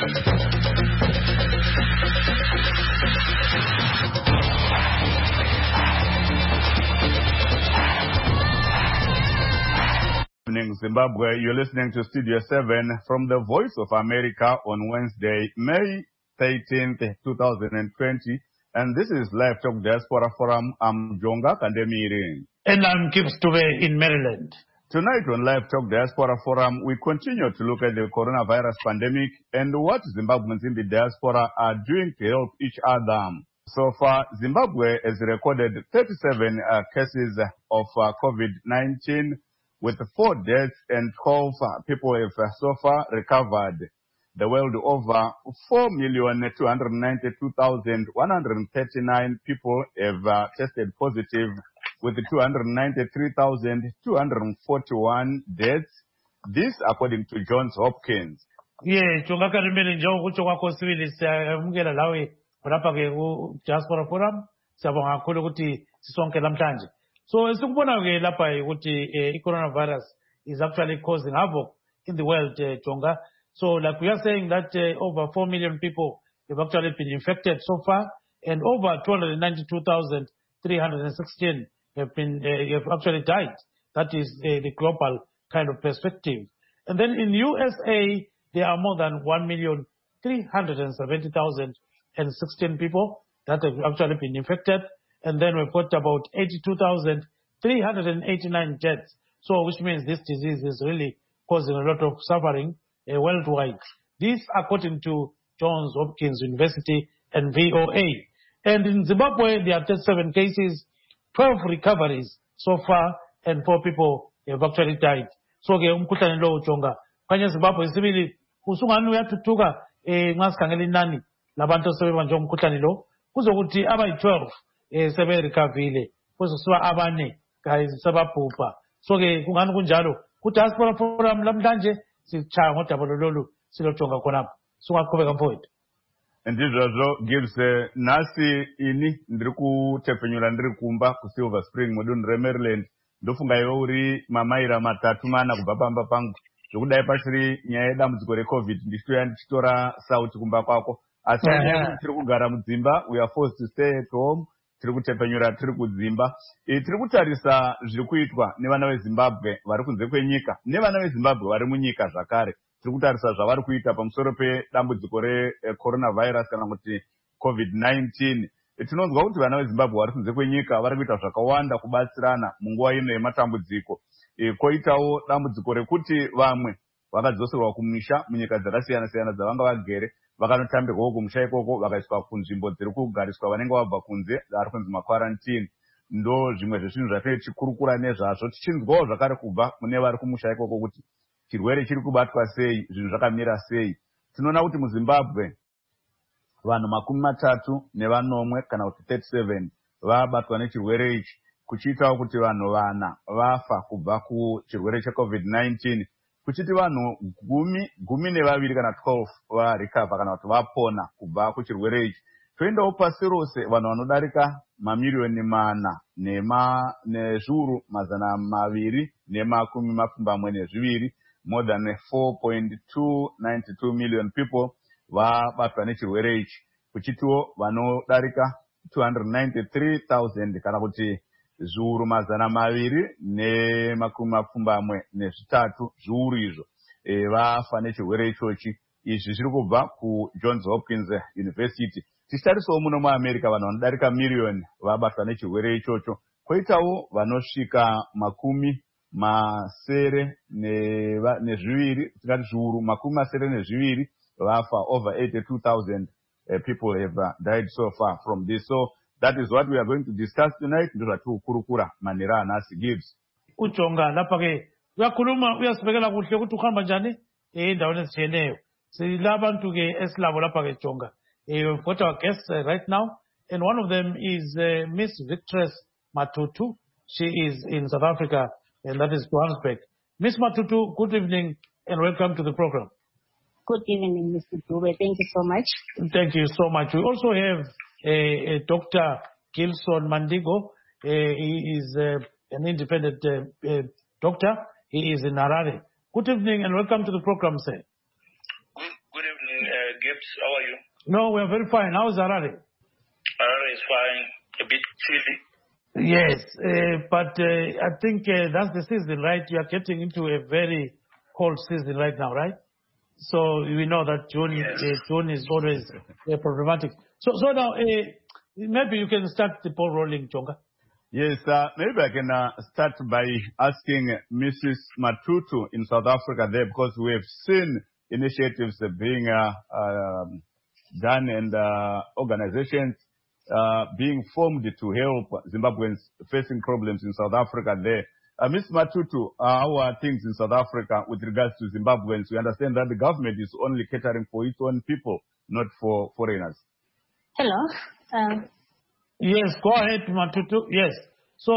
Evening, Zimbabwe. You're listening to Studio 7 from the Voice of America on Wednesday, May 13th, 2020. And this is Live Talk Diaspora Forum. I'm Jonga Kandemiri. And I'm Gibbs Dube in Maryland. Tonight on Live Talk Diaspora Forum, we continue to look at the coronavirus pandemic and what Zimbabweans in the diaspora are doing to help each other. So far, Zimbabwe has recorded 37 cases of COVID-19 with 4 deaths and 12 people have so far recovered. The world over 4,292,139 people have tested positive with 293,241 deaths. This according to Johns Hopkins. Yeah, chungakarimele njengo kucho kwakho sibili siyamukela lawe lapha ke ku Diaspora Forum. Siyabonga kakhulu ukuthi sisonke namhlanje. So esikubona ke lapha ukuthi coronavirus is actually causing havoc in the world, Jonga. So like we are saying that over 4 million people have actually been infected so far, and over 292,316 have actually died. That is the global kind of perspective. And then in USA, there are more than 1,370,016 people that have actually been infected. And then we've got about 82,389 deaths. So which means this disease is really causing a lot of suffering worldwide. This according to Johns Hopkins University and VOA. And in Zimbabwe, there are 37 cases, 12 recoveries so far, and 4 people have actually died. So umkhuhlane lo Jonga. Kanye Zimbabwe sibili usungani uyathuka ngasikhangela inani labantu asebebanjwe umkhuhlane lo kuzokuthi abayi-12 sebe recoverile kuzokusiba abane sebabhubha. So kungani kunjalo ku Diaspora Forum lamhlanje sichaya ngodaba lolu silojonga khonapha sungaqhubeka mfowethu. Ndizvozvo Gibbs nasi ini ndiri kutepfenyura ndiri kumba ku Silver Spring mudunhu reMaryland. Ndofunga iwe uri mamaira 3-4 kubva pamba pangu zvokudai pachiri nyaya yedambudziko reCovid ndichitoya ndichitora sauti kumba kwako asi tiri kugara mudzimba, we are forced to stay at home. Tiri kutepfenyura tiri kudzimba. Tiri kutarisa zviri kuitwa nevana veZimbabwe vari kunze kwenyika nevana veZimbabwe vari munyika zvakare. Tiri kutarisa zvavari kuita pamusoro pedambudziko recoronavirus kana kuti COVID-19. Tinonzwa kuti vana veZimbabwe vari kunze kwenyika vari kuita zvakawanda kubatsirana munguva ino yematambudziko. Koitawo dambudziko rekuti vamwe vakadzoserwa kumisha munyika dzakasiyana siyana dzavanga vagere vakanotambirwawo kumusha ikoko vakaiswa kunzvimbo dziri kugariswa vanenge vabva kunze ari kunzi makwarantini. Ndo zvimwe zvezvinhu zvatinenge tichikurukura nezvazvo tichinzwawo zvakare kubva mune vari kumusha ikoko kuti chirwere chiri kubatwa sei, zvinhu zvakamira sei. Tinoona kuti muZimbabwe vanhu 34 kana kuti 37 vabatwa nechirwere ichi, kuchiitawo kuti vanhu 4 vafa kubva kuchirwere cheCovid-19, kuchiti vanhu 12 kana 12 varecover kana kuti vapona kubva kuchirwere ichi. Toendawo pasi rose vanhu vanodarika mamiliyoni 4 nezviuru 242, more than 4.292 million people vabatwa nechirwere ichi, kuchitiwo vanodarika 293,000 kana kuti zviuru 243 zviuru izvo vafa nechirwere ichochi. Izvi zviri kubva kuJohns Hopkins University. Tichitarisawo muno muAmerica vanhu vanodarika miliyoni vabatwa nechirwere ichocho. Koitawo vanosvika 72 tikati zviuru 72 vafa. Over 82,000 people have died so far from this. So that is what we are going to discuss tonight. Ndo zvatikukurukura manhera anhasi Gibbs. Ujonga lapha ke uyakhuluma uyasibekela kuhle ukuthi uhamba njani endaweni ezitshiyeneyo. Silabantu ke esilabo lapha ke Jonga. We've got our guests right now, and one of them is Miss Victress Matutu. She is in South Africa, and that is Johannesburg. Miss Matutu, good evening and welcome to the program. Good evening, Mr. Dube. Thank you so much. Thank you so much. We also have Dr. Gilson Mandigo. He is an independent doctor. He is in Harare. Good evening and welcome to the program, sir. Good evening, Gibbs. How are you? No, we are very fine. How is Harare? Harare is fine. A bit chilly. Yes, but I think that's the season, right? You are getting into a very cold season right now, right? So we know that June is always problematic. So now maybe you can start the ball rolling, Jonga. Yes, maybe I can start by asking Mrs. Matutu in South Africa there, because we have seen initiatives being done and organizations being formed to help Zimbabweans facing problems in South Africa there. Ms. Matutu, how are things in South Africa with regards to Zimbabweans? We understand that the government is only catering for its own people, not for foreigners. Hello. Yes, go ahead, Matutu. Yes. So,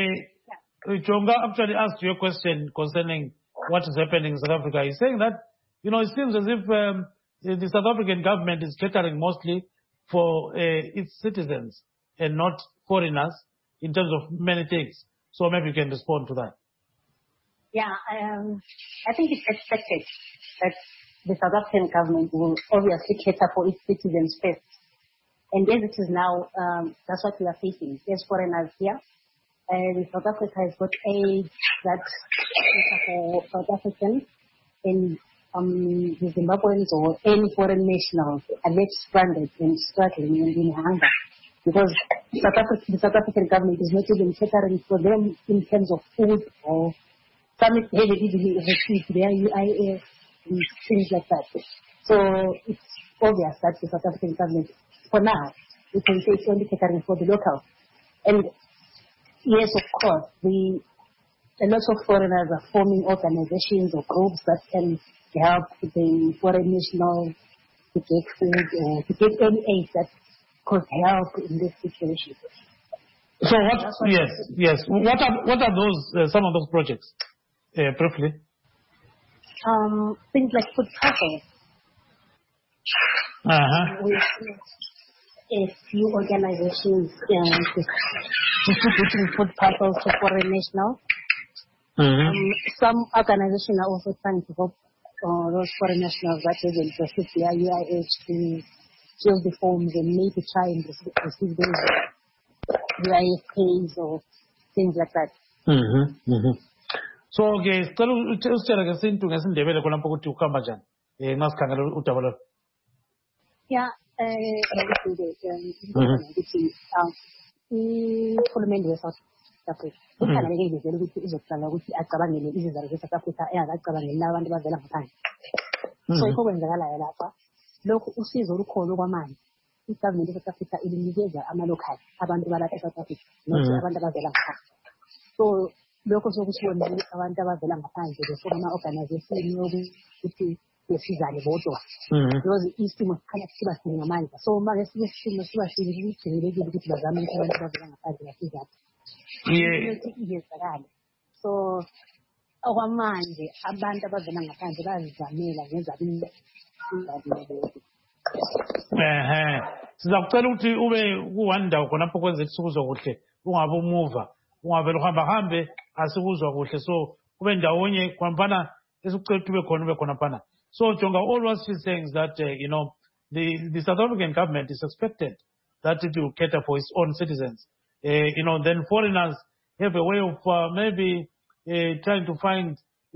Jonga actually asked you a question concerning what is happening in South Africa. He's saying that, it seems as if the South African government is catering mostly for its citizens and not foreigners in terms of many things. So maybe you can respond to that. Yeah, I think it's expected that the South African government will obviously cater for its citizens first. And as it is now, that's what we are facing. There's foreigners here. South Africa has got aid that for South Africans and the Zimbabweans or any foreign nationals are left stranded and struggling and in hunger. Because the South African government is not even catering for them in terms of food, or some haven't even received their UIF and things like that. So it's obvious that the South African government, for now, we can say it's only catering for the locals. And yes, of course, a lot of foreigners are forming organizations or groups that can help the foreign nationals to get food or to get any aid that could help in this situation. So yes. What are those some of those projects? Briefly. Things like food parcels. A few organizations distributing food parcels to foreign nationals. Some organizations are also trying to help those foreign nationals that haven't received their UIH to fill the forms and maybe try and receive those UIF pays or things like that. So sicela usitshela ngesintu ngesindebele khona ukuthi ukuhamba njani ngasikhangela udaba lo. Yeah, uhulumende we-South Africa ukhangeleke vele ukuthi uzoqala ukuthi acabangele izizalo ze-South Africa engakacabangeli abantu abavela ngaphandle. So yikho kwenzakalayo lapha. Lokhu usizo olukhona kwamanje i-government of South Africa ilinikeza ama-local abantu balapha e-South Africa not abantu abavela ngaphandle. So lokho sokusibonile abantu abavela ngaphandle befuna ama-organization yokuthi besizane bodwa because isimo sikhanya siba sini ngamandla. So manje sisimo siba sini kujwayelekile ukuthi bazame ukuthi abantu abavela ngaphandle basizane. Iyenzakala. So okwamanje abantu abavela ngaphandle bazizamela ngezabini. Sizakucela ukuthi ube ku-one ndawo khonapho kwenza sikuzwa kuhle, ungabe umuva, ungavele uhambe asikuzwa kuhle. So ube ndawonye khonapana esikucela ukuthi ube khona khonapana. So Jonga, all what she's saying is that the South African government is expected that it will cater for its own citizens. Then foreigners have a way of maybe trying to find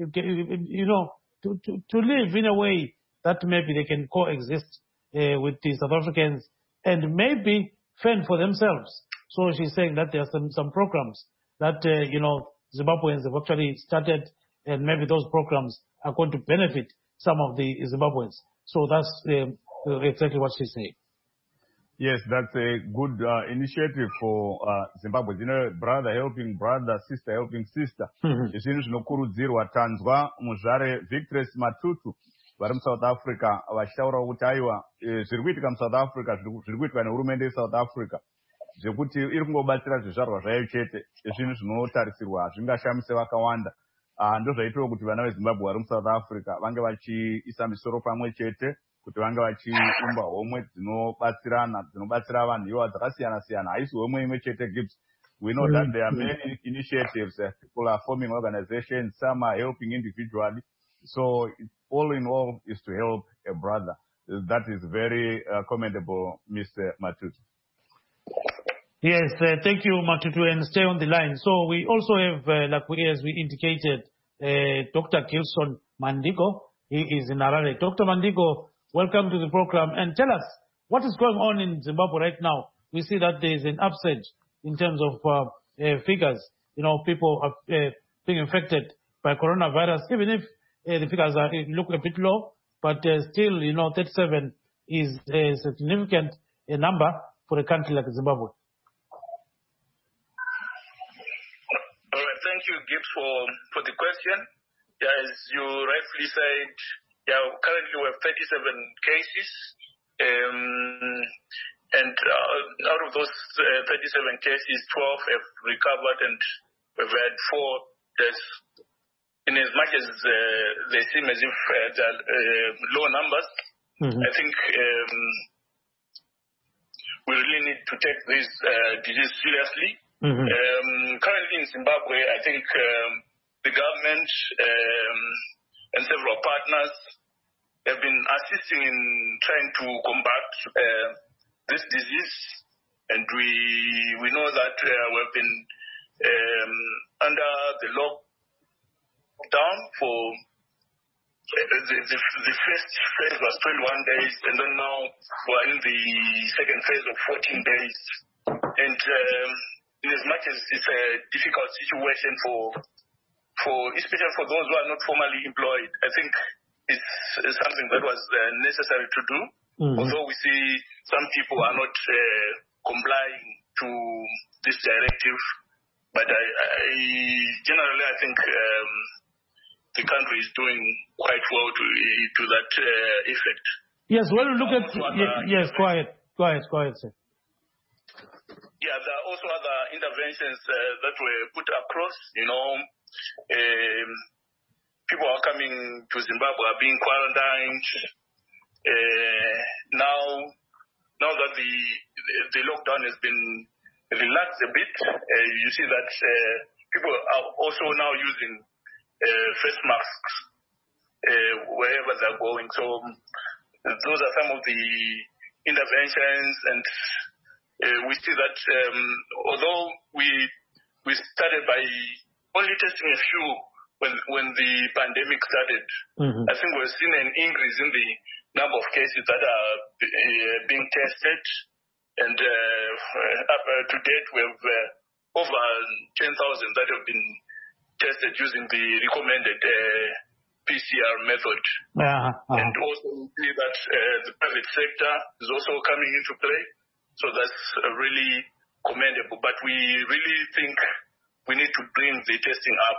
to live in a way that maybe they can coexist with the South Africans and maybe fend for themselves. So she's saying that there are some programs that, Zimbabweans have actually started, and maybe those programs are going to benefit some of the Zimbabweans. So that's exactly what she's saying. Yes, that's a good initiative for Zimbabwe. Brother helping brother, sister helping sister. Izvinhu zvinokurudzirwa tanzwa muzvare Victress Matutu vari South Africa vachitaura kuti aiwa zviri kuitika South Africa zviri kuitika nehurumende yeSouth Africa zvekuti iri kungobatsira zvizvarwa zvayo chete, zvinhu zvinotarisirwa hazvingashamise vakawanda. Ndozvaitwa kuti vana veZimbabwe vari South Africa vange vachiisa misoro pamwe chete, kuti vange vachiumba homwe dzinobatsira vanhu ivo dzakasiyana siyana, haisi homwe imwe chete Gibbs. We know that there are many initiatives, people are forming organizations, some are helping individually. So all in all is to help a brother. That is very commendable, Mr. Matutu. Yes, thank you, Matutu, and stay on the line. So we also have, as we indicated, Dr. Gilson Mandigo. He is in Harare. Dr. Mandigo, welcome to the program. And tell us, what is going on in Zimbabwe right now? We see that there is an upsurge in terms of figures. People are being infected by coronavirus, even if the figures look a bit low, but still, 37 is a significant number for a country like Zimbabwe. All right, thank you, Gibbs, for the question. Yeah, as you rightfully said, currently we have 37 cases, and out of those 37 cases, 12 have recovered, and we've had 4 deaths. In as much as they seem as if they're low numbers, I think we really need to take this disease seriously. Currently in Zimbabwe, I think the government and several partners have been assisting in trying to combat this disease, and we know that we've been under the lockdown for the first phase was 21 days, and then now we're in the second phase of 14 days. And in as much as it's a difficult situation especially for those who are not formally employed, I think it's something that was necessary to do. Although we see some people are not complying to this directive, but generally I think the country is doing quite well to that effect. Yes, well, look at... Yes, go ahead, sir. Yeah, there are also other interventions that were put across. People are coming to Zimbabwe, are being quarantined. Now that the lockdown has been relaxed a bit, you see that people are also now using face masks wherever they're going. So those are some of the interventions, and we see that although we started by only testing a few when the pandemic started, I think we've seen an increase in the number of cases that are being tested, and to date we have over 10,000 that have been tested using the recommended PCR method. And also we see that the private sector is also coming into play. So that's really commendable. But we really think we need to bring the testing up.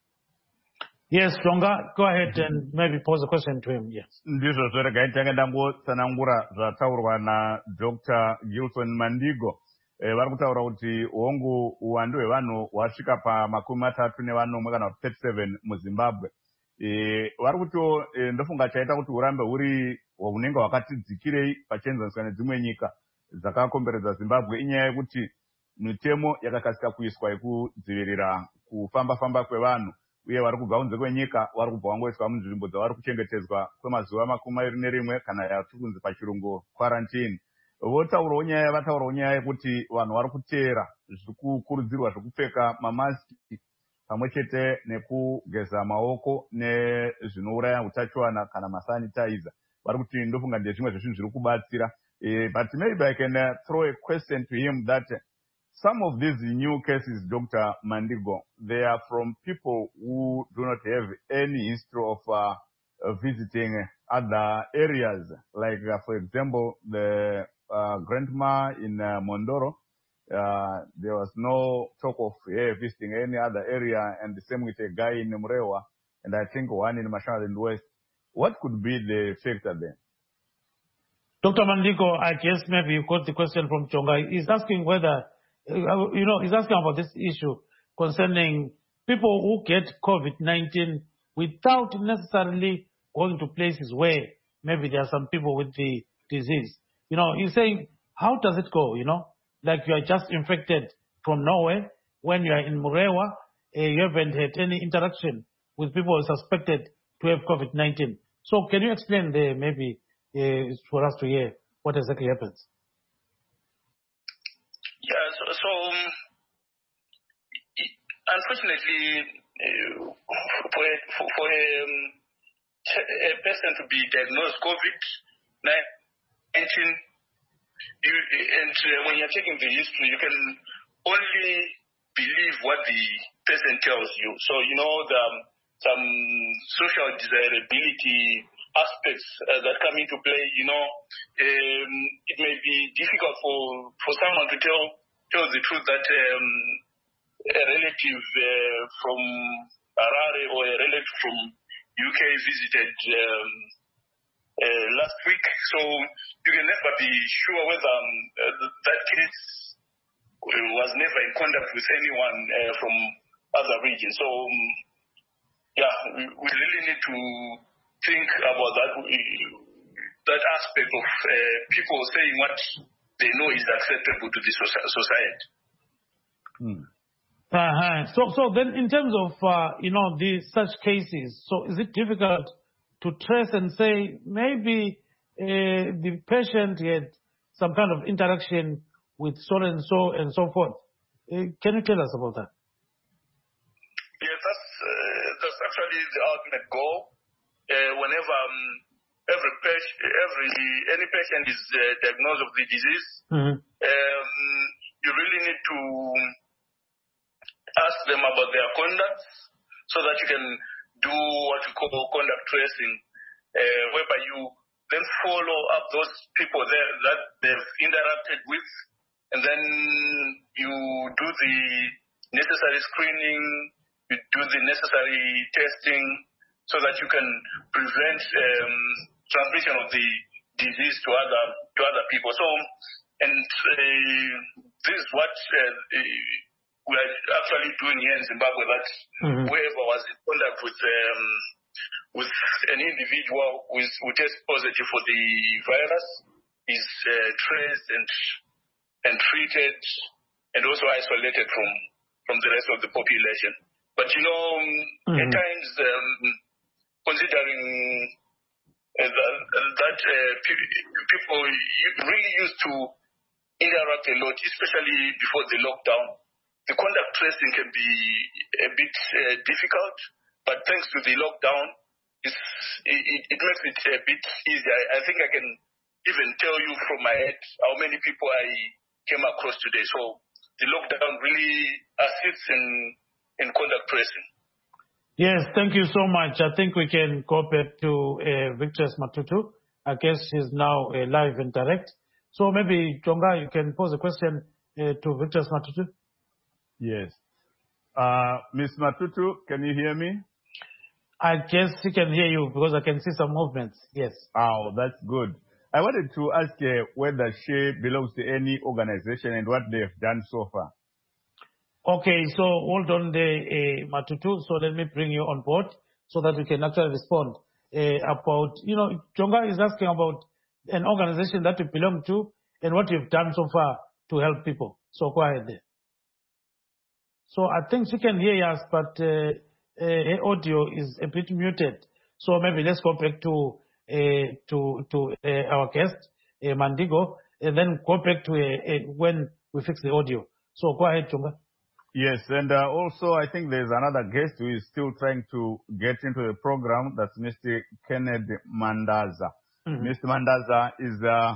Yes, Longa, go ahead and maybe pose a question to him. Yes. Ndizvo zveregaitanga ndangotsanangura zvataurwa naDr. Gilson Mandigo. Vari kutaura kuti hongu uwandu hwevanhu hwasvika pa34 kana 37 muZimbabwe. Vari kutio ndofunga chaita kuti hurambe huri hunenge hwakati dzikirei pachienzaniswa nedzimwe nyika dzakakomberedza Zimbabwe inyaya yekuti mitemo yakakasika kuiswa yekudzivirira kufamba kwevanhu, uye vari kubva kunze kwenyika vari kubva vangoiswa munzvimbo dzavari kuchengetedzwa kwemazuva 21 kana yatiri kunzi pachirungu quarantine. Vataurawo nyaya yekuti vanhu vari kuteera zviri kukurudzirwa zvekupfeka mamasiki pamwe chete nekugeza maoko nezvinouraya utachiwana kana masanitizer. Vari kuti ndofunga ndezvimwe zvezvinhu zviri kubatsira. But maybe I can throw a question to him that some of these new cases, Dr. Mandigo, they are from people who do not have any history of visiting other areas. Like, for example, the grandma in Mondoro, there was no talk of visiting any other area, and the same with a guy in Murewa, and I think one in Mashonaland West. What could be the factor there? Dr. Mandigo, I guess maybe you got the question from Chonga. He's asking whether, he's asking about this issue concerning people who get COVID-19 without necessarily going to places where maybe there are some people with the disease. He's saying, how does it go, Like you are just infected from nowhere. When you are in Murewa, you haven't had any interaction with people suspected to have COVID-19. So can you explain there maybe for us to hear what exactly happens. Yeah, so unfortunately, for a person to be diagnosed COVID-19, when you're checking the history, you can only believe what the person tells you. So, some social desirability aspects that come into play, it may be difficult for someone to tell the truth that a relative from Harare or a relative from UK visited last week. So you can never be sure whether that case was never in contact with anyone from other regions. So, we really need to think about that aspect of people saying what they know is acceptable to the society. So then in terms of, such cases, so is it difficult to trace and say maybe the patient had some kind of interaction with so and so forth? Can you tell us about that? Yes, that's actually the ultimate goal. Whenever any patient is diagnosed with the disease, you really need to ask them about their conduct so that you can do what you call contact tracing, whereby you then follow up those people there that they've interacted with, and then you do the necessary screening, you do the necessary testing so that you can prevent transmission of the disease to other people. So, and this is what we are actually doing here in Zimbabwe, that whoever was in contact with an individual who tests positive for the virus is traced and treated and also isolated from the rest of the population. But at times, considering that people really used to interact a lot, especially before the lockdown, the contact tracing can be a bit difficult, but thanks to the lockdown, it makes it a bit easier. I think I can even tell you from my head how many people I came across today. So the lockdown really assists in contact tracing. Yes, thank you so much. I think we can go back to Victor's Matutu. I guess she's now live and direct. So maybe, Jonga, you can pose a question to Victor's Matutu. Yes. Ms. Matutu, can you hear me? I guess he can hear you because I can see some movements. Yes. Oh, that's good. I wanted to ask whether she belongs to any organization and what they've done so far. Okay, so hold on there, Matutu. So let me bring you on board so that we can actually respond about, Jonga is asking about an organization that you belong to and what you've done so far to help people. So go ahead there. So I think she can hear us, but her audio is a bit muted. So maybe let's go back to our guest, Mandigo, and then go back to when we fix the audio. So go ahead, Jonga. Yes, and also I think there's another guest who is still trying to get into the program. That's Mr. Kenneth Mandaza. Mr. Mandaza is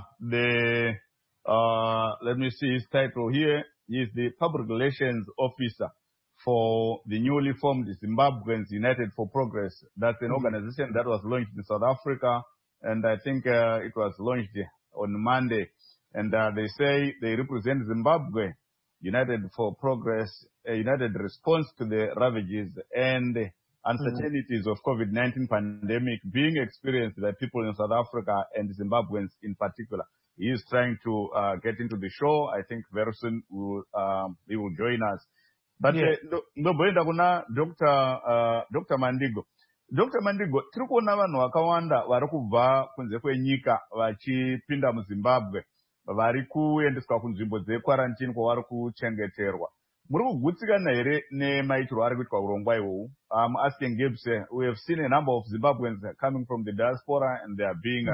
let me see his title here. He is the Public Relations Officer for the newly formed Zimbabweans United for Progress. That's an organization that was launched in South Africa, and I think it was launched on Monday. And they say they represent Zimbabwe United for Progress, a united response to the ravages and uncertainties of COVID-19 pandemic being experienced by people in South Africa and Zimbabweans in particular. He is trying to get into the show. I think very soon he will join us. But ndoboenda kuna Dr. Mandigo. Dr. Mandigo, tiri kuona vanhu vakawanda vari kubva kunze kwenyika vachipinda muZimbabwe, vari kuendeswa kunzvimbo dzekwarantini kwavari kuchengeterwa. Muri kugutsikana here nemaitirwo ari kuitwa urongwa ihwohwu? I'm asking Gibbs, we have seen a number of Zimbabweans coming from the diaspora and they are being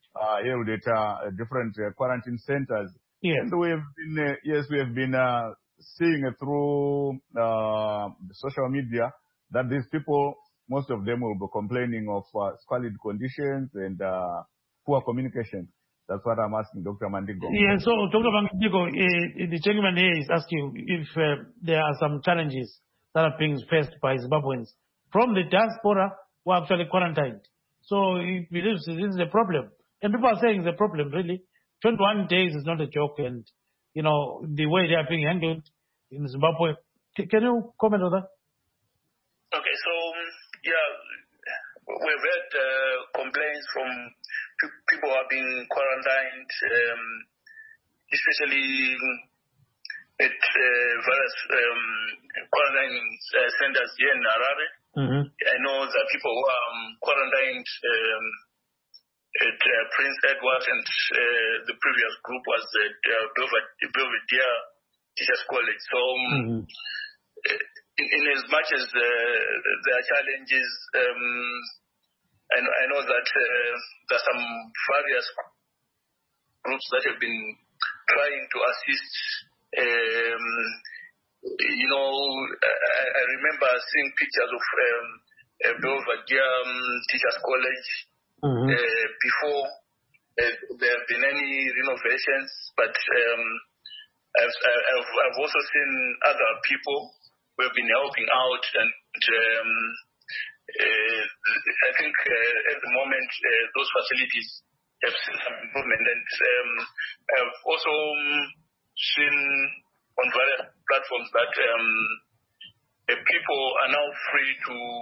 held at different quarantine centers. Yes. And we have been seeing through social media that these people, most of them will be complaining of squalid conditions and poor communication. That's what I'm asking Dr. Mandigo. Yeah, so Dr. Mandigo, the gentleman here is asking if there are some challenges that are being faced by Zimbabweans from the diaspora who are actually quarantined. So he believes this is a problem. And people are saying it's a problem, really. 21 days is not a joke, and, you know, the way they are being handled in Zimbabwe. Can you comment on that? Okay, so, yeah, we've had complaints from people who are being quarantined, especially at various quarantine centers here in Harare. Mm-hmm. I know that people who are quarantined at Prince Edward, and the previous group was at Belvedere Teachers College. So, in as much as there are challenges, I know that there are some various groups that have been trying to assist. You know, I remember seeing pictures of Belvedere Teachers College before there have been any renovations, but I've also seen other people who have been helping out, and I think at the moment those facilities have seen some improvement, and I've also seen on various platforms that people are now free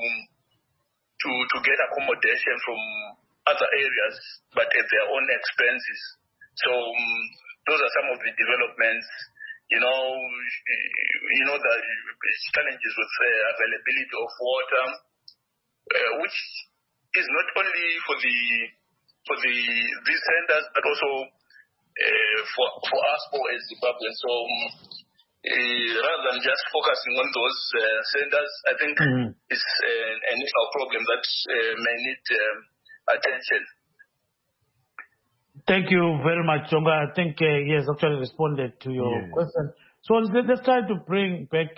to get accommodation from other areas, but at their own expenses. So those are some of the developments. You know the challenges with availability of water, which is not only for these centers, but also for us all as Zimbabweans. So rather than just focusing on those centers, I think it's an initial problem that may need attention. Thank you very much, Jonga. I think he has actually responded to your question. So let's try to bring back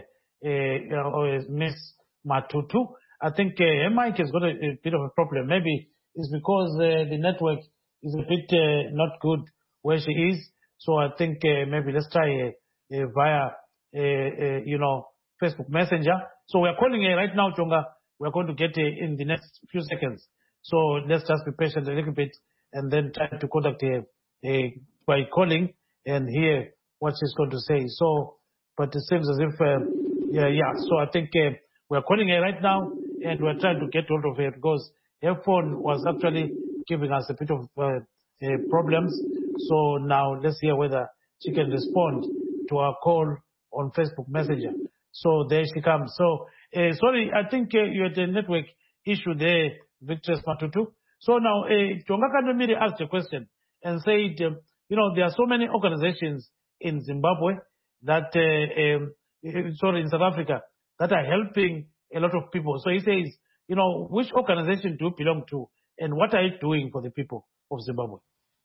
Miss Matutu. I think her mic has got a bit of a problem. Maybe it's because the network is a bit not good where she is. So I think maybe let's try via Facebook Messenger. So we are calling her right now, Jonga. We are going to get her in the next few seconds. So let's just be patient a little bit and then try to contact her by calling and hear what she's going to say. So, but it seems as if, so I think we're calling her right now and we're trying to get hold of her because her phone was actually giving us a bit of problems. So now let's hear whether she can respond to our call on Facebook Messenger. So there she comes. So, sorry, I think you had a network issue there, Victor Matutu. So now, Jonga Kandomiri asked a question and said, there are so many organizations in Zimbabwe that, in South Africa, that are helping a lot of people. So he says, which organization do you belong to and what are you doing for the people of Zimbabwe?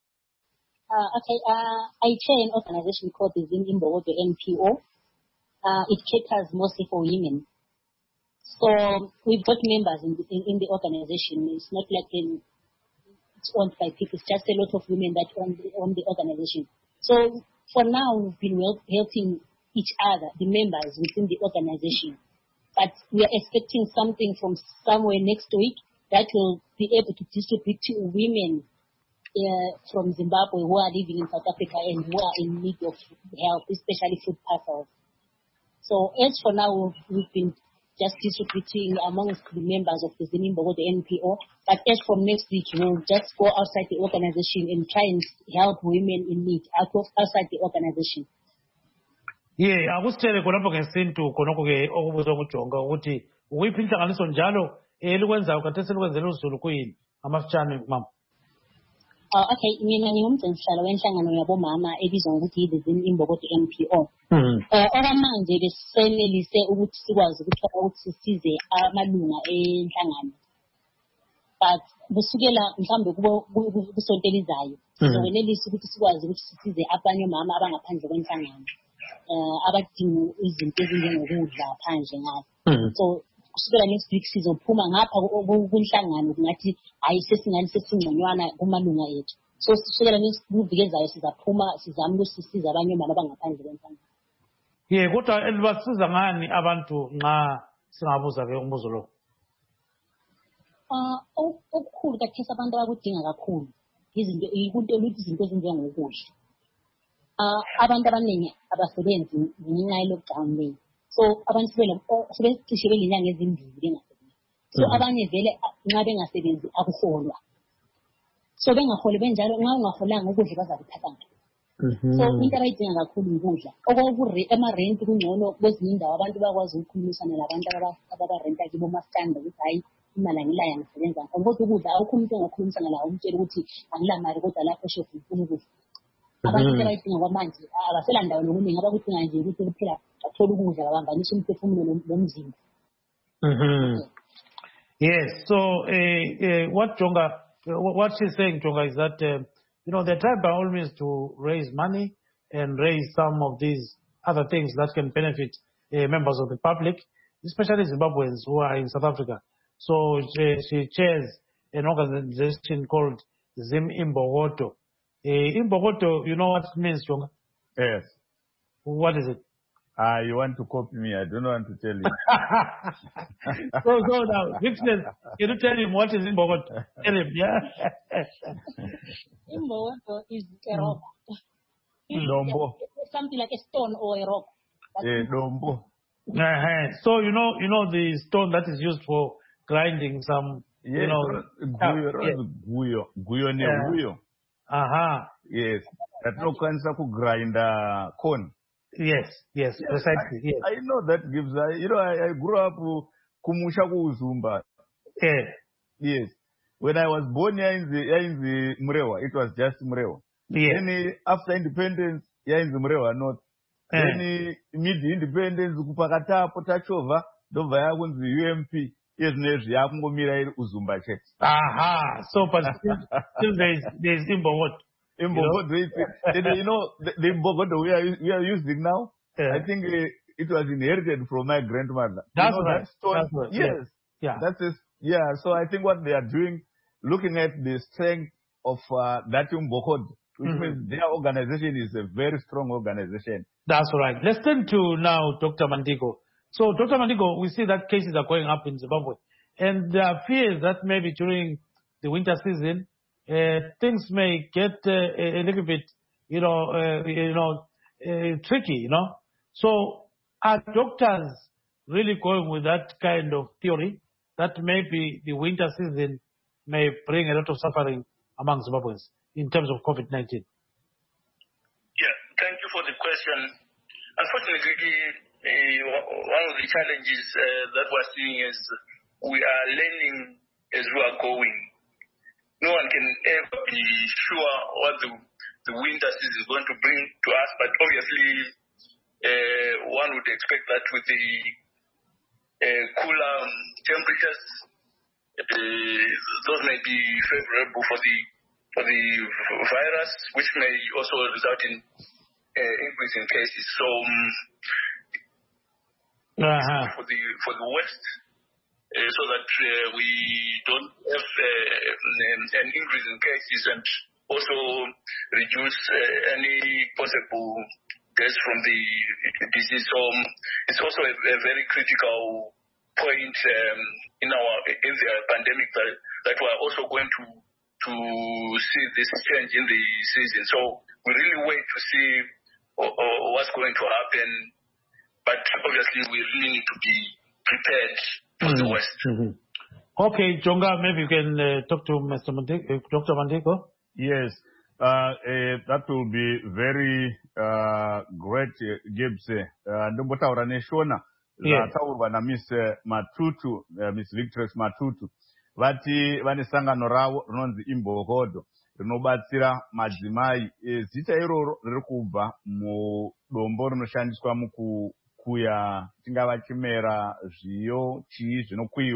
I chair an organization called the Zimimbogo NPO. It caters mostly for women. So we've got members in the organization. It's not like it's owned by people. It's just a lot of women that own the organization. So for now, we've been helping each other, the members within the organization. But we are expecting something from somewhere next week that will be able to distribute to women from Zimbabwe who are living in South Africa and who are in need of help, especially food parcels. So as for now, we've been just distributing amongst the members of the Zimimbogo, the NPO. But as from next week, we'll just go outside the organization and try and help women in need outside the organization. Yeah, akusitshele khonapho ngesintu khonokho ke okubuzwa nguJonga ukuthi ukuyiphi inhlanganiso njalo elikwenzayo khathesi elikwenzela uZulu kuyini amafitshane mama. Okay, mina ngingumgcinisihlalo wenhlangano yabomama ebizwa ngokuthi the Zimimbogo NPO. Okwamanje besenelise ukuthi sikwazi ukuthola ukuthi sisize amalunga enhlangano. but kusukela mhlambe kusonto elizayo sizokwenelisa ukuthi sikwazi ukuthi sisize abanye omama abangaphandle kwenhlangano abadinga izinto ezinjengokudla phandle ngapha. So kusukela next week sizophuma ngapha kunhlangano ngathi hayi sesingconywana kumalunga ethu. So kusukela next week ezayo sizaphuma sizama ukusisiza abanye omama abangaphandle kwenhlangano. Kodwa elibasiza ngani abantu nxa singabuza ke umbuzo lo? Okukhulu kakhulu abantu abakudinga kakhulu izinto ezinjengokudla. Abantu abaningi abasebenzi ngenxa ye-lockdown leyo. So abantu sebecishe belenyanga ezimbili bengasebenzi. So abanye vele nxa bengasebenzi akuholwa. So bengaholi benjalo nxa ungaholanga ukudla bazakuthatha. So into abayidinga kakhulu ukudla. Ema-rent kungcono kwezinye indawo abantu bakwazi ukukhulumisana labantu ababarenta kibo mastanda ukuthi hayi imali angilaya ngisebenza. Kodwa ukudla awukho umuntu ongakhulumisana lawo umtshela ukuthi angilamali kodwa lapho shefu ngifuna ukudla. Abantu abayidinga kwamanje abasela ndawo nokuningi abakudinga nje ukuthi kuphela bathole ukudla babambanise umphefumulo nomzimba. Yes, so what she's saying, Jonga, is that they're trying by all means to raise money and raise some of these other things that can benefit members of the public, especially Zimbabweans who are in South Africa. So she chairs an organization called Zim Imbogoto. Imbogoto, you know what it means, Jonga? Yes. What is it? You want to copy me? I don't want to tell you. So now, Vixen, can you tell him what is Imbogoto? Tell him, yeah? Imbogoto is a rock. Dombo. Something like a stone or a rock. Dombo. So you know the stone that is used for grinding some, guyo neguyo. Yes. That no cancer to grind corn. Yes, precisely. Yes. I know that gives. I grew up kumusha kuzumba. Yes. When I was born here in the Mrewa, it was just Mrewa. Yes. Then after independence, here in the Mrewa North. Then mid-independence, kupakata potachova, dova yakunzi UMP. Yes, yakungomira uzumba check. So but still there's Imbogoto. The Imbogoto we are using now, I think it was inherited from my grandmother. That's right. That stone? That's right. Yes. Yeah. So I think what they are doing, looking at the strength of that Imbogoto, which means their organization is a very strong organization. That's right. Let's turn to now Dr. Mandiko. So, Dr. Mandiko, we see that cases are going up in Zimbabwe, and there are fears that maybe during the winter season, things may get a little bit, tricky, So, are doctors really going with that kind of theory that maybe the winter season may bring a lot of suffering among Zimbabweans in terms of COVID-19? Yeah, thank you for the question. Unfortunately, one of the challenges that we're seeing is we are learning as we are going. No one can ever be sure what the winter season is going to bring to us, but obviously one would expect that with the cooler temperatures, those may be favorable for the virus, which may also result in increase in cases. So for the West, so that we don't have an increase in cases and also reduce any possible deaths from the disease. So it's also a very critical point in the pandemic that we are also going to see this change in the season. So we really wait to see what's going to happen, but obviously we really need to be prepared for the West. Okay, Jonga, maybe you can talk to Dr. Mandiko. Yes, that will be very great, Gibbs. Ndombotaura neshona zvataurwa naMiss Matutu, Miss Victress Matutu. Vati vane sangano ravo rinonzi Imbogodo rinobatsira madzimai. Zita iroro riri kubva mudombo rinoshandiswa mukukuya chingava chimera, zviyo, chii zvinokuyiwa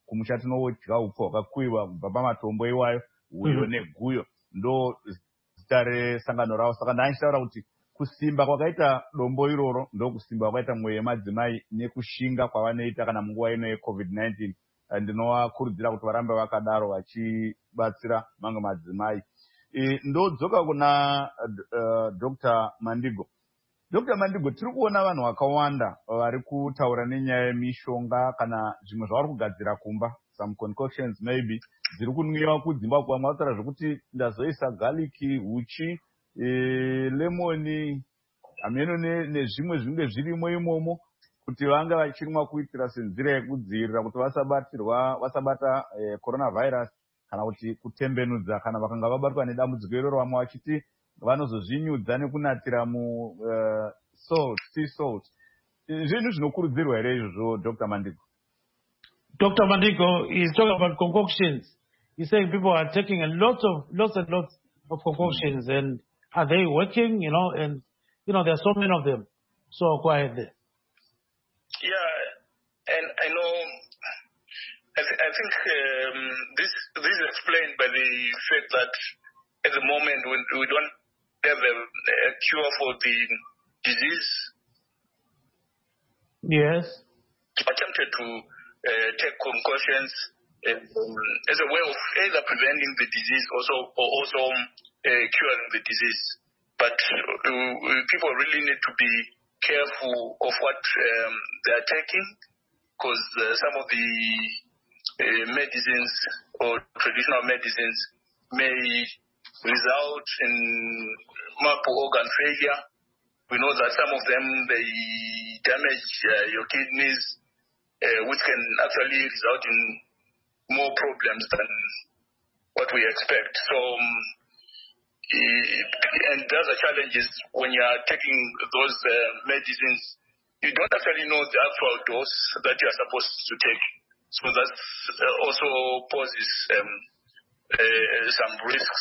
kumusha tinodya upfu hwakakuyiwa kubva pamatombo iwayo uyo neguyo ndo zita resangano ravo. Saka ndaichitaura kuti kusimba kwakaita dombo iroro ndo kusimba kwakaita mwoyo yemadzimai nekushinga kwavanoita kana munguva ino yeCovid-19. Ndinovakurudzira kuti varambe vakadaro vachibatsira mamwe madzimai. Ndodzoka kuna Dr. Mandigo. Dr. Mandigo, tiri kuona vanhu vakawanda vari kutaura nenyaya yemishonga kana zvimwe zvavari kugadzira kumba, some concoctions maybe, dziri kunwiwa kudzimba kwamwe. Vataura zvokuti ndazoisa garlic, huchi, lemoni, hameno nezvimwe zvinenge zvirimo imomo kuti vange vachinwa kuitira senzira yekudzivirira kuti vasabata coronavirus kana kuti kutembenudza kana vakanga vabatwa nedambudziko iroro, vamwe vachiti vanozozvinyudza nekunatira sea salt. Zvinhu zvinokurudzirwa here izvozvo, Dr. Mandigo? Dr. Mandigo is talking about concoctions. He's saying people are taking lots of concoctions, and are they working? And there are so many of them. So go ahead there. Yeah, and I know. I think this is explained by the fact that at the moment we don't have a cure for the disease. Yes. Attempted to take concoctions as a way of either preventing the disease or also curing the disease. But people really need to be careful of what they are taking, because some of the medicines or traditional medicines may result in multiple organ failure. We know that some of them, they damage your kidneys, which can actually result in more problems than what we expect. So, and the other challenge is when you are taking those medicines, you don't actually know the actual dose that you are supposed to take. So that also poses some risks.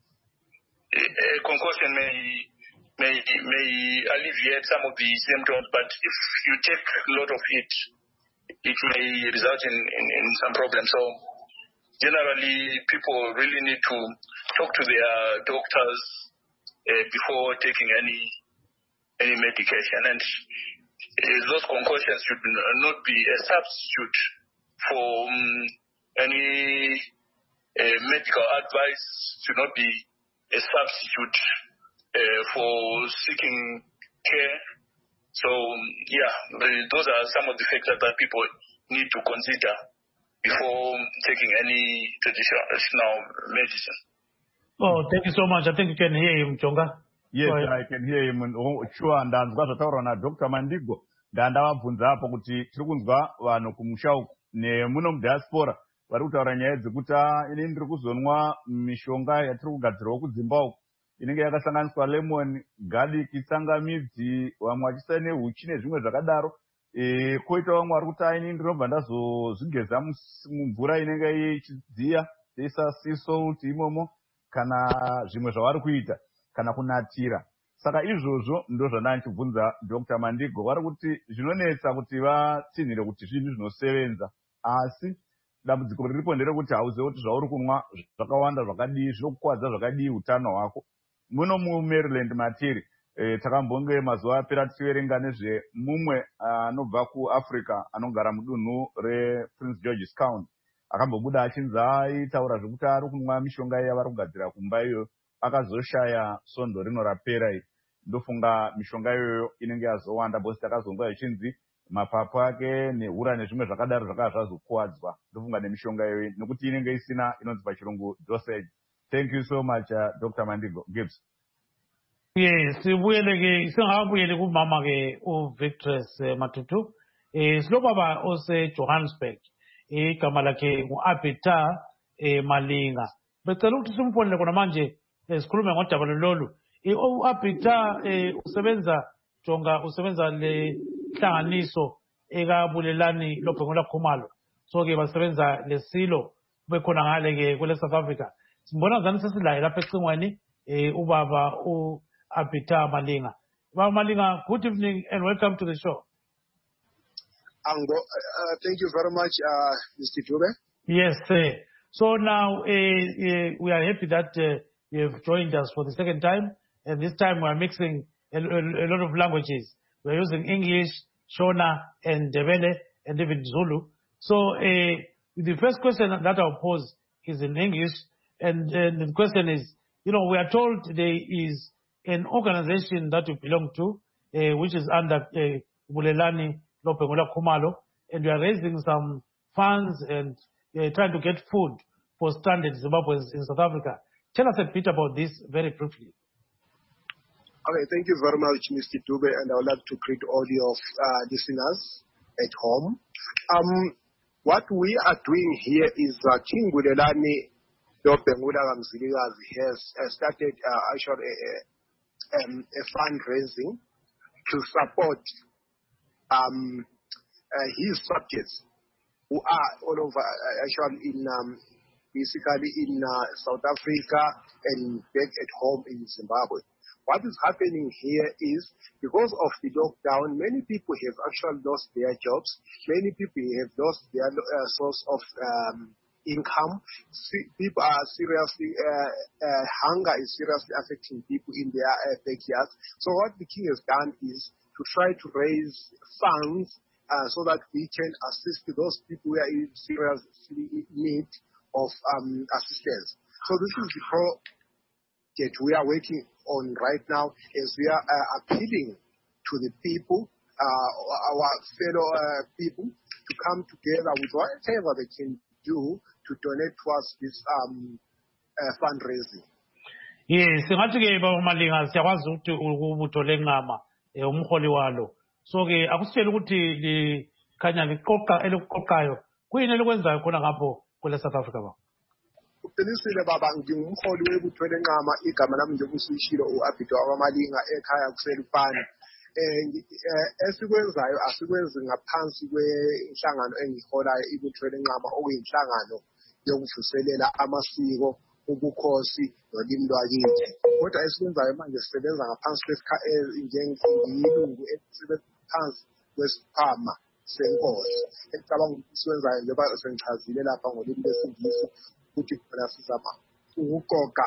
A concoction may alleviate some of the symptoms, but if you take a lot of it, it may result in some problems. So generally, people really need to talk to their doctors before taking any medication. And those concoctions should not be a substitute for any medical advice, should not be a substitute for seeking care. So, those are some of the factors that people need to consider before taking any traditional medicine. Oh, thank you so much. I think you can hear him, Chonga. Yes, I can hear him. Sure, ndanzwa zvataura na Dr. Mandigo. Ndandavabvunza apo kuti tiri kunzwa vanhu kumusha uku nemuno mudiaspora vari kutaura nyaya dzekuti ini ndiri kuzonwa mishonga yatiri kugadzirwa kudzimba uku inenge yakasanganiswa lemon, garlic, tsangamidzi, vamwe vachiisa nehuchi nezvimwe zvakadaro. Koita vamwe vari kuti ini ndinobva ndazozvigeza mumvura inenge ichidziya teisa sea salt imomo kana zvimwe zvavari kuita kana kunatira. Saka izvozvo ndo zvandanichibvunza Dr. Mandigo. Vari kuti zvinonetsa kuti vatsinhire kuti zvinhu zvinosevenza, asi dambudziko riripo nderekuti hauzivi kuti zvauri kunwa zvakawanda zvakadii, zvinokukwadza zvakadii utano hwako. Muno muMaryland matiri takambonge mazuva apera tichiverenga nezvemumwe anobva kuAfrica anogara mudunhu rePrince George's County akambobuda achinzi aitaura zvekuti ari kunwa mishonga yavari kugadzira kumba iyo akazoshaya sondo rino rapera iri. Ndofunga mishonga iyoyo inenge yazowanda bosi takazonga ichinzi mapapu ake nehura nezvimwe zvakadaro zvakava zvazokuwadzwa. Ndofunga nemishonga iyoyo nekuti inenge isina inonzi pachirungu dosage. Thank you so much, Dr. Mandigo. Gibbs. Yes, singabuyele kumama ke uVictress Matutu. Silobaba ose Johannesburg. Igama lakhe nguAbita Malinga. Becela ukuthi simfonele khona manje sikhulume ngodaba lolu. uAbita usebenza le hlanganiso ekabulelani loBhengu Khumalo. So ke basebenza lesilo bekhona ngale ke kule South Africa. Simbona ngani sesilaye lapha ecingweni ubaba uAbita Malinga. Baba Malinga, good evening and welcome to the show. Thank you very much, Mr. Dube. Yes, sir. So now we are happy that you have joined us for the second time, and this time we are mixing a lot of languages. We are using English, Shona, and Ndebele, and even Zulu. So the first question that I'll pose is in English, and the question is, we are told there is an organization that you belong to, which is under Bulelani Lopengula Khumalo, and we are raising some funds and trying to get food for stranded Zimbabweans in South Africa. Tell us a bit about this very briefly. Okay, thank you very much, Mr. Dube, and I would like to greet all your listeners at home. What we are doing here is King Bulelani Lopengula Mzilikazi has started a fundraising to support his subjects who are all over, basically in South Africa and back at home in Zimbabwe. What is happening here is because of the lockdown, many people have actually lost their jobs. Many people have lost their source of income. People are seriously, hunger is seriously affecting people in their backyards. So what the king has done is to try to raise funds so that we can assist those people who are in serious need of assistance. So this is the project we are working on right now as we are appealing to the people, our fellow people, to come together with whatever they can do to donate towards this fundraising. Yes, singathi-ke Malinga siyakwazi ukuthi ukubutho lencama umholi walo. So-ke akusitshela ukuthi likhanya elikuqoqayo kuyini elikwenzayo khona ngapho kule South Africa ba? Uqinisile baba, ngingumholi webutho lencama, igama lami nje usishilo u-Abhito Malinga ekhaya kuselufana. Esikwenzayo asikwenzi ngaphansi kwenhlangano engiholayo ibutho lencama okuyinhlangano yokuvuselela amasiko, ubukhosi nolimi lwakithi. Kodwa esikwenzayo manje sisebenza ngaphansi njengiyilungu elisebenza phansi kwesikhwama senkosi. Engicabanga ukuthi sikwenzayo njengoba sengichazile lapha ngolimi lwesiNgisi ukuthi khona sizama ukuqoqa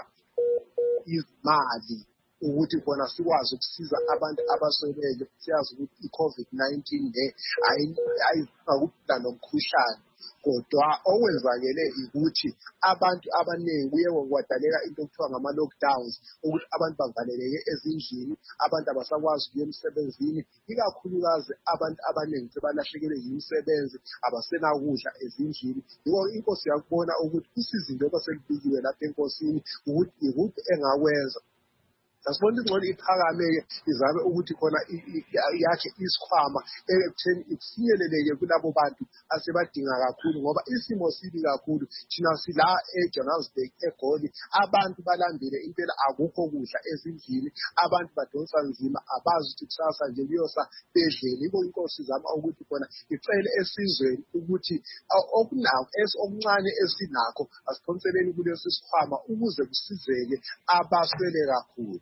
izimali ukuthi khona sikwazi ukusiza abantu abasweleyo. Siyazi ukuthi i-COVID-19 le ayizakuphala nomkhuhlane, kodwa okwenzakele ukuthi abantu abaningi kuye kwadaleka into okuthiwa ngama-lockdowns, ukuthi abantu bavaleleke ezindlini, abantu abasakwazi ukuya emsebenzini, ikakhulukazi abantu abaningi sebalahlekelwe yimisebenzi, abasenakudla ezindlini. Yiko inkosi yakubona ukuthi usizo njengoba selibikiwe lapha enkosini ukuthi ikuphi engakwenza. Asibona ingcono iphakame-ke izame ukuthi khona yakhe isikhwama ekutheni ifinyeleleke kulabo bantu asebadinga kakhulu, ngoba isimo sibi kakhulu. Thina sila eJohannesburg eGoli, abantu balambile impela, akukho kudla ezindlini, abantu badonsa nzima, abazi ukuthi kusasa nje kuyosa bedlele. Yiko inkosi izama ukuthi khona icele esizweni ukuthi okuncane esinakho asiphonseleni kulesi sikhwama ukuze kusizeke abaswele kakhulu.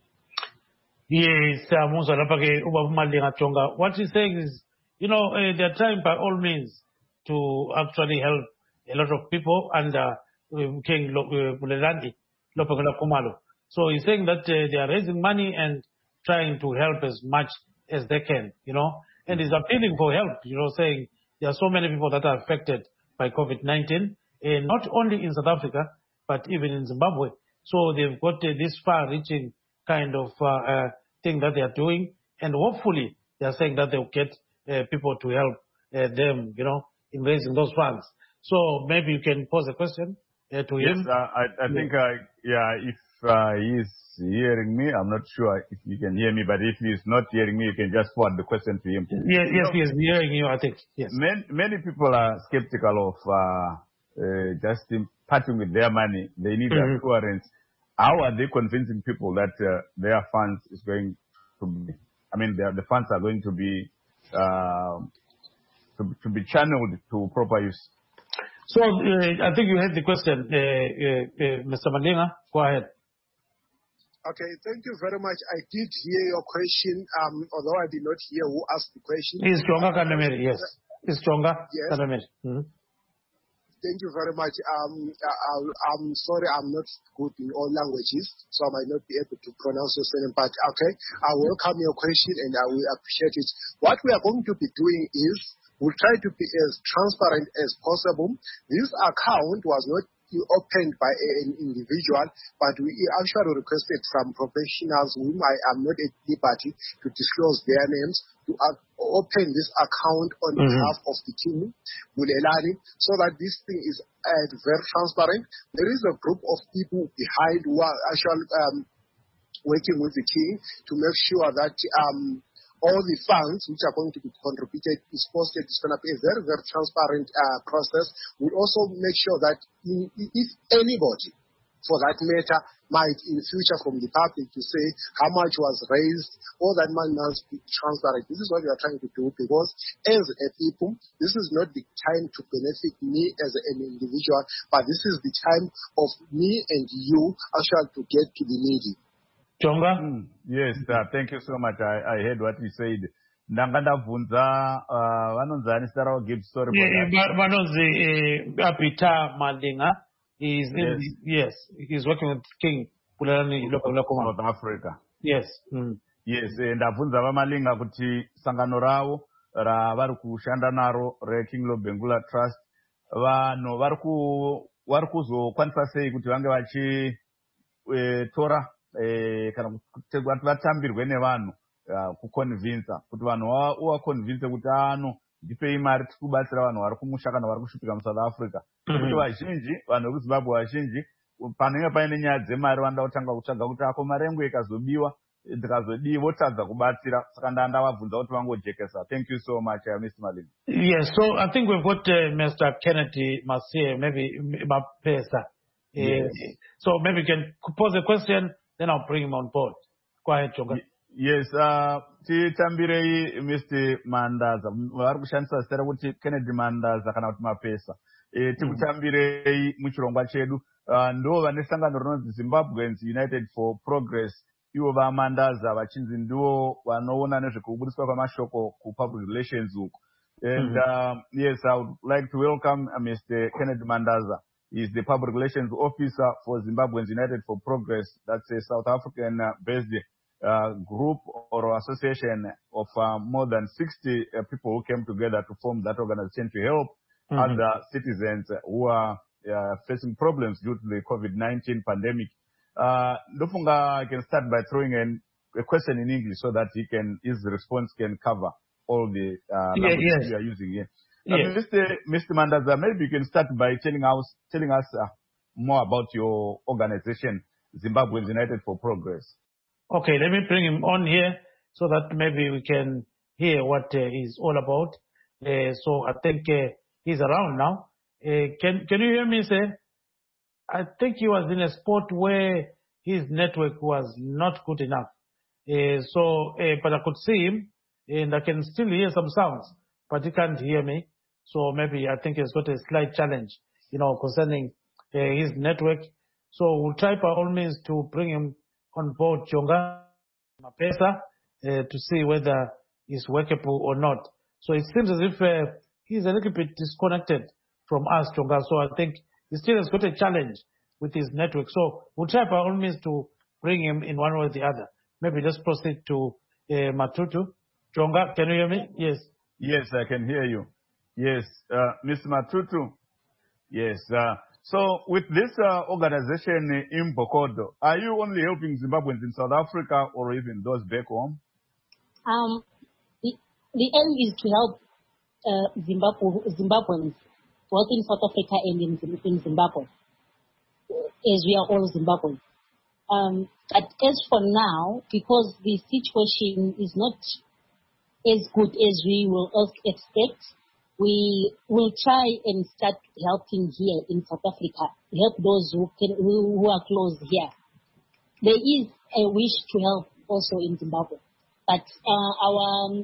Yes, what he's saying is, they're trying by all means to actually help a lot of people under King Bulelani Lopengula Khumalo. So he's saying that they are raising money and trying to help as much as they can, and he's appealing for help, saying there are so many people that are affected by COVID-19, not only in South Africa, but even in Zimbabwe. So they've got this far-reaching kind of thing that they are doing, and hopefully they are saying that they'll get people to help them, in raising those funds. So maybe you can pose a question to him. Yes, I think, if he is hearing me, I'm not sure if you can hear me, but if he is not hearing me, you can just forward the question to him. Yes, he is hearing you, I think. Yes. Many people are skeptical of just parting with their money. They need assurance. How are they convincing people that their funds is going to be, the funds are going to be channeled to proper use? So I think you heard the question, Mr. Malinga. Go ahead. Okay, thank you very much. I did hear your question, although I did not hear who asked the question. It's Jonga Kandamere, yes. Is Jonga? Yes. Thank you very much. I'm sorry, I'm not good in all languages, so I might not be able to pronounce your surname, but okay, I welcome your question and I will appreciate it. What we are going to be doing is we'll try to be as transparent as possible. This account was not opened by an individual, but we actually requested some professionals whom I am not at liberty to disclose their names to open this account on behalf of the team, Bulelani, so that this thing is very transparent. There is a group of people behind who are actually working with the team to make sure that all the funds which are going to be contributed is posted. It's going to be a very, very transparent process. We'll also make sure that if anybody, for that matter, might in future from the public to say how much was raised, all that money must be transparent. This is what we are trying to do, because as a people, this is not the time to benefit me as an individual, but this is the time of me and you actually to get to the needy. Jonga? Yes, thank you so much. I heard what you said. Ndangandabvunza vanonzani Sarah Gibbs, sorry for that. Vanonzi Apita Malinga is he's working with King Bulelani South Africa. Yes. Yes, ndabvunza vamalinga kuti sangano ravo ravari kushanda naro reKing Lobengula Trust vanhu vari kuzokwanisa sei kuti vange vachitora kana kuti vatambirwe nevanhu kuconvinsa kuti vanhu uvaconvinse kuti ndipei mari tikubatsira vanhu vari kumusha kana vari kushupika muSouth Africa. Kuti vazhinji vanhu vekuZimbabwe vazhinji panenge paine nyaya dzemari vanoda kutanga kutsvaga kuti ako mari yangu ikazobiwa ndikazodii votadza kubatsira, saka ndavabvunza kuti vangojekesa. Thank you so much, Mr. Malinga. Yes, so I think we've got Mr. Kennedy Masie, maybe Mapesa. Yes. So maybe you can pose a question, then I'll bring him on board. Go ahead, Jonga. Yes, titambirei Mr. Mandaza. Vari kushandisa zita kuti Kennedy Mandaza kana kuti Mapesa. Tikutambirei muchirongwa chedu. Ndo vane sangano rinonzi Zimbabweans United for Progress. Ivo vaMandaza vachinzi ndivo vanoona nezvekubudiswa kwamashoko kupublic relations uku. And yes, I would like to welcome Mr. Kennedy Mandaza. He's the public relations officer for Zimbabweans United for Progress. That's a South African based group or association of more than 60 people who came together to form that organization to help other citizens who are facing problems due to the COVID-19 pandemic. Ndofunga, I can start by throwing a question in English so that his response can cover all the languages we are using here. Mr. Mandaza, maybe you can start by telling us more about your organization, Zimbabweans United for Progress. Okay, let me bring him on here so that maybe we can hear what he's all about. So I think he's around now. Can you hear me, sir? I think he was in a spot where his network was not good enough. But I could see him and I can still hear some sounds, but he can't hear me. So maybe I think he's got a slight challenge, concerning his network. So we'll try by all means to bring him on board, Jonga Mapesa, to see whether it's workable or not. So it seems as if he's a little bit disconnected from us, Jonga. So I think he still has got a challenge with his network. So we'll try by all means to bring him in one way or the other. Maybe just proceed to Matutu. Jonga, can you hear me? Yes. Yes, I can hear you. Yes, Mr. Matutu. Yes. So with this organization in Bokodo, are you only helping Zimbabweans in South Africa or even those back home? The aim is to help Zimbabweans, both in South Africa and in Zimbabwe, as we are all Zimbabweans. But as for now, because the situation is not as good as we will expect, we will try and start helping here in South Africa, help those who are close here. There is a wish to help also in Zimbabwe, but our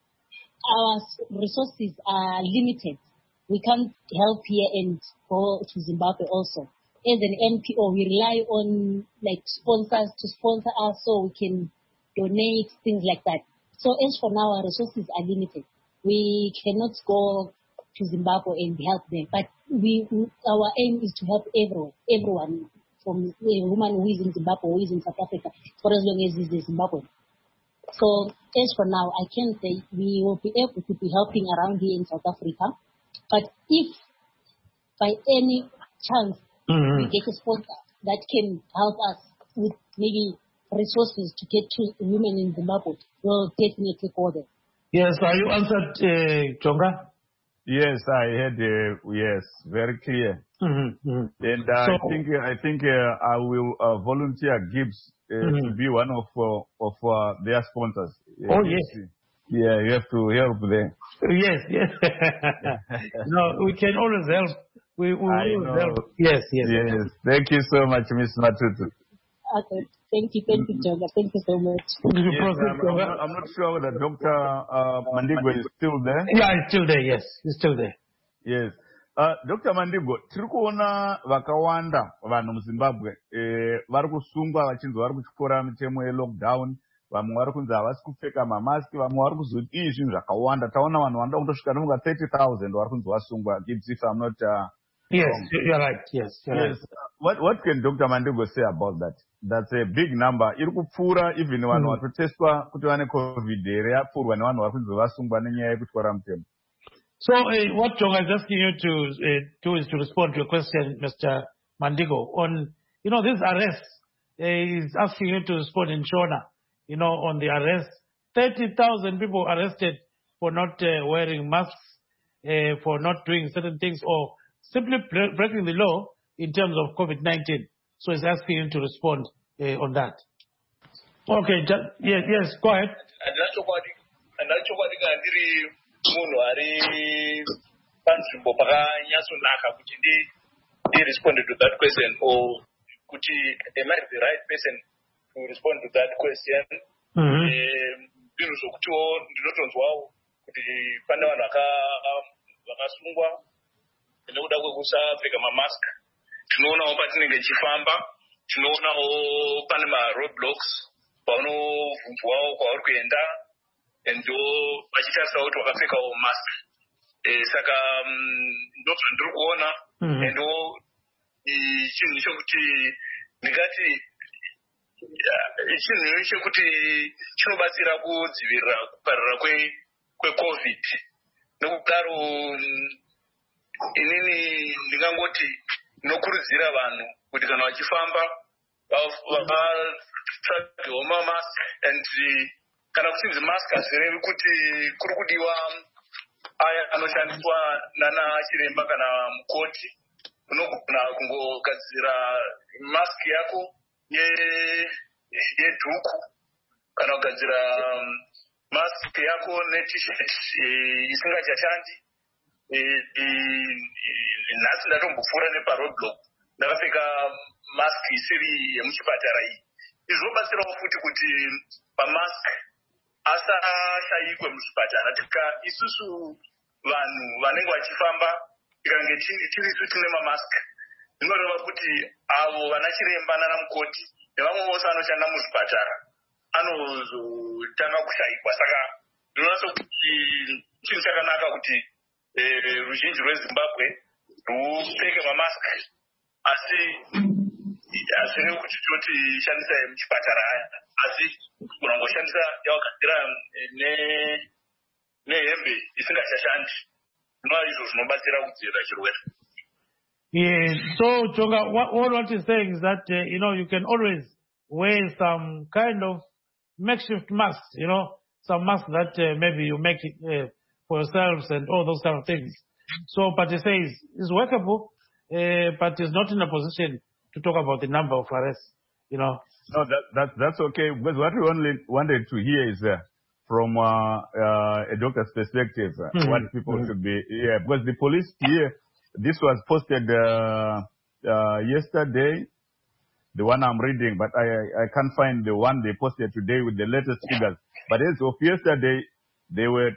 resources are limited. We can't help here and go to Zimbabwe also. As an NPO, we rely on sponsors to sponsor us so we can donate, things like that. So as for now, our resources are limited. we cannot go to Zimbabwe and help them. But our aim is to help everyone, from a woman who is in Zimbabwe, who is in South Africa, for as long as he's in Zimbabwe. So as for now, I can say we will be able to be helping around here in South Africa. But if by any chance we get a sponsor that can help us with maybe resources to get to women in Zimbabwe, we'll definitely go there. Yes, are you answered, Chonga? Yes, I heard. Yes, very clear. And I think I will volunteer Gibbs to be one of their sponsors. Oh yes. Yeah, you have to help them. Yes. No, we can always help. We will help. Yes. Thank you so much, Ms. Matutu. Okay. Thank you, Jonga. Thank you so much. Yes, I'm not sure whether Dr. Mandigo is still there. Yeah, he's still there. Yes, he's still there. Yes. Dr. Mandigo, tiri kuona vakawanda vanhu muZimbabwe vari kusungwa vachinzi vari kuchikora mitemo yelockdown, vamwe vari kunzi havasi kupfeka mamaski, vamwe vari kuzoti ii zvinhu zvakawanda. Taona vanhu vanoda kundosvika nomunga 30,000 vari kunzi vasungwa. Gibbs, if I'm not yes, you're right. Yes, you're right. What can Dr. Mandigo say about that? That's a big number. Iri kupfuura even vanhu vatotestwa kuti vane COVID here yapfuurwa nevanhu vari kunzi vasungwa nenyaya yekutyora mutemo. So what Chonga is asking you to do is to respond to a question, Mr. Mandigo, on, this arrest. He's asking you to respond in Shona, on the arrest. 30,000 people arrested for not wearing masks, for not doing certain things, or simply breaking the law in terms of COVID-19. So he's asking you to respond on that. Okay, yes, go ahead. Munhu ari panzvimbo pakanyatsonaka kuti ndi respond to that question, or kuti am I the right person to respond to that question? Zvinhu zvokutiwo ndinotonzwawo kuti pane vanhu vakasungwa nekuda kwekusapfeka mamask. Tinoonawo patinenge tichifamba, tinoonawo pane maroadblocks paunobvunzwawo kwauri kuenda, endo vachitarisa kuti wakapfekawo mask. Saka ndozvandiri kuona, endo chinhu chokuti ndingati chinhu chekuti chinobatsira kudzivirira kupararira kweCovid. Nokudaro inini ndingangoti ndinokurudzira vanhu kuti kana vachifamba vapfekewo mamask, and kana kuchinzi mask hazvirevi kuti kuri kudiwa aya anoshandiswa nana chiremba kana mukoti. Unogona kungogadzira mask yako yedhuku, kana kugadzira mask yako net-shirt isingachashandi. Nhasi ndatombopfuura neparoadblock ndakapfeka mask isiri yemuchipatara iyi. Izvi zvobatsirawo futi kuti pamask asashayikwe muzvipatara. Isusu vanhu vanenge vachifamba tikange tirisu tine mamask, zvinoreva kuti avo vana chiremba nana mukoti nevamwe vose vanoshanda muzvipatara anozotanga kushayikwa. Saka ndinoona sokuti chinhu chakanaka kuti ruzhinji rweZimbabwe rupfeke mamask, asi hazvirevi kuti tinoti shandisa yemuchipatara aya, asi unangoshandisa yawagadzira nehembe isingachashandi. Zvinova izvo zvinobatsira kudzivirira chirwere. Yeah, so Chonga, what he's saying is that, you can always wear some kind of makeshift mask, some mask that maybe you make it for yourselves and all those kind of things. So, but he says it's workable, but he's not in a position to talk about the number of arrests, No, that's okay, because what we only wanted to hear is from a doctor's perspective, what people should be, because the police here, this was posted yesterday, the one I'm reading, but I can't find the one they posted today with the latest figures. But as of yesterday, there were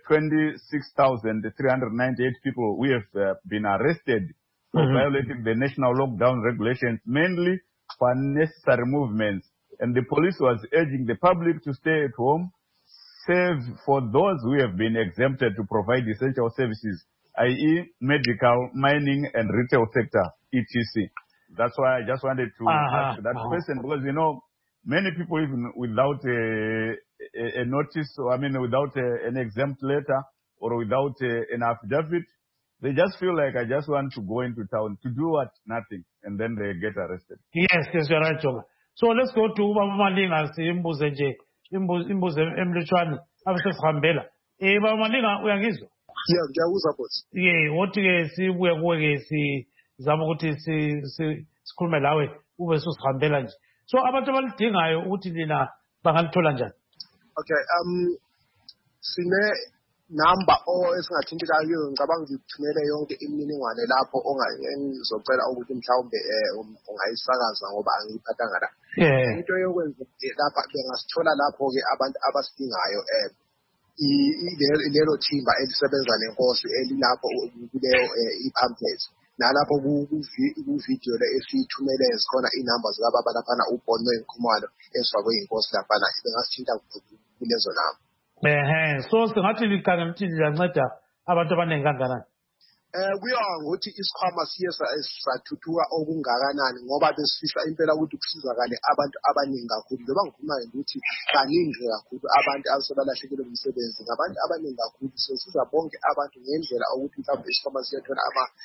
26,398 people who have been arrested for violating the national lockdown regulations, mainly for unnecessary movements. And the police was urging the public to stay at home, serve for those who have been exempted to provide essential services, i.e. medical, mining, and retail sector, etc. That's why I just wanted to ask that question, because, many people, even without a notice, or without an exempt letter, or without an affidavit, they just feel like, I just want to go into town to do what? Nothing. And then they get arrested. Yes, you're right, Jonga. So let's go to Baba Malinga, imbuze nje, imbuze emlutshwane, abasesihambela. Baba Malinga, uyangizwa? Yeah, ngiyakuzwa boss. Wothi-ke sibuye kuwe-ke sizama ukuthi sikhulume lawe ube susihambela nje. So abantu abalidingayo ukuthi lina bangalithola njani? Okay, sine number esingathinteka kuyo, ngicabanga ngikuthumele yonke imininingwane lapho engizocela ukuthi mhlawumbe ungayisakaza ngoba angiyiphathanga la. Into yokwenza lapha bengasithola lapho-ke abantu abasidingayo lelo thimba elisebenza nenkosi elilapho kuleyo i-pamphlet. Nalapho ku-video le esiyithumele zikhona iy'namba zikababa laphana uBonwe Nkhumalo ezifakwe yinkosi laphana, bengasithinta kulezo namba. So singathi likhangela ukuthi liyanceda abantu abaningi kangakanani? Kuya ngokuthi isikhwama siye sathuthuka okungakanani, ngoba besifisa impela ukuthi kusizakale abantu abaningi kakhulu. Njengoba ngikhuluma ukuthi kaningi kakhulu abantu asebalahlekelwe umsebenzi, ngabantu abaningi kakhulu. Sesiza bonke abantu ngendlela ukuthi mhlawumbe isikhwama siyathola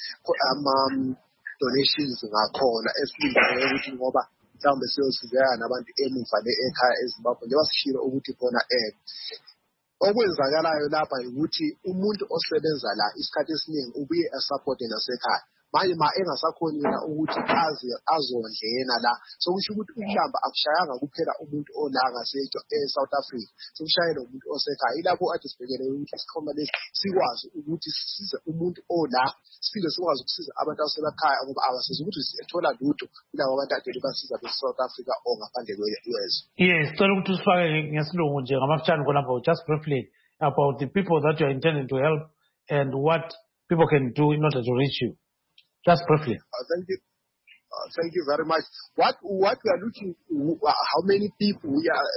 ama-donations ngakhona, esilindele ukuthi ngoba mhlawumbe siyosizeka nabantu emuva ekhaya eZimbabwe, njengoba sishilo ukuthi khona okwenzakalayo lapha ukuthi umuntu osebenza la isikhathi esiningi ubuye asupporte nasekhaya. Manje engasakhoni yena ukuthi azondlena la, sokusho ukuthi umhlamba akushayanga kuphela umuntu ola South Africa, sokushayela umuntu osekhaya. Ilapho ade sibhekele ukuthi isikhwama lesi sikwazi ukuthi sisize umuntu ola, siphinde sikwazi ukusiza abantu abasekhaya, ngoba abasiza ukuthi sithola lutho kulabo abantu ade basiza be-South Africa ngaphandle kwezwe. Yes, cela ukuthi usifake ngesilungu nje ngamafutshane khonapho, just briefly about the people that you are intending to help and what people can do in order to reach you. Just briefly. Thank you. Thank you very much. What we are looking, how many people we are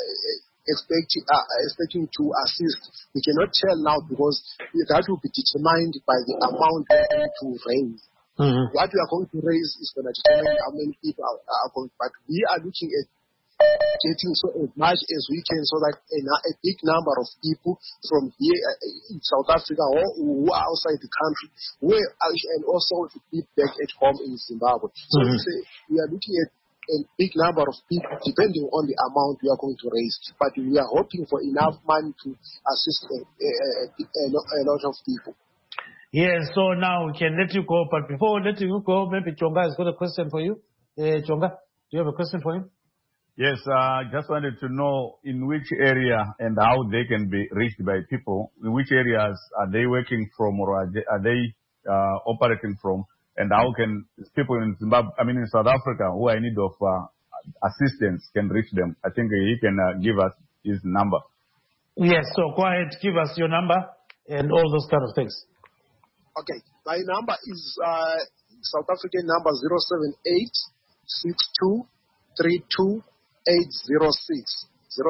expecting to assist, we cannot tell now because that will be determined by the amount we are going to raise. What we are going to raise is going to determine how many people are going. But we are looking at getting so as much as we can, so that a big number of people from here in South Africa or who are outside the country and also to be back at home in Zimbabwe. So we are looking at a big number of people depending on the amount we are going to raise. But we are hoping for enough money to assist a lot of people. Yes, so now we can let you go. But before letting you go, maybe Jonga has got a question for you. Jonga, do you have a question for him? Yes, just wanted to know in which area and how they can be reached by people. In which areas are they working from, or are they operating from? And how can people in Zimbabwe, in South Africa, who are in need of assistance can reach them? I think he can give us his number. Yes, so go ahead, give us your number and all those kind of things. Okay, my number is South African number 078 806